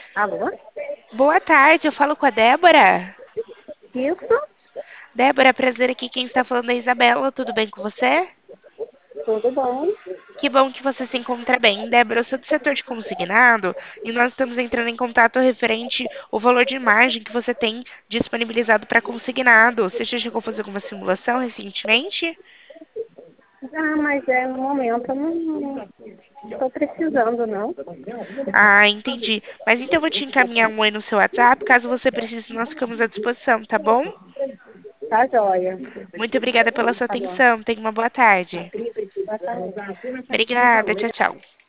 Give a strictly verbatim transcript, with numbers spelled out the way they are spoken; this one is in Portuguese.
Alô? Boa tarde, eu falo com a Débora. Isso? Débora, prazer aqui. Quem está falando é a Isabela. Tudo bem com você? Tudo bom? Que bom que você se encontra bem. Débora, eu sou do setor de consignado e nós estamos entrando em contato referente ao valor de margem que você tem disponibilizado para consignado. Você já chegou a fazer alguma simulação recentemente? Ah, mas é, no momento eu não estou precisando, não. Ah, entendi. Mas então eu vou te encaminhar um oi no seu WhatsApp. Caso você precise, nós ficamos à disposição, tá bom? Tá joia. Muito obrigada pela sua Tá bom. atenção. Tenha uma boa tarde. Boa tarde. Obrigada. Tchau, tchau.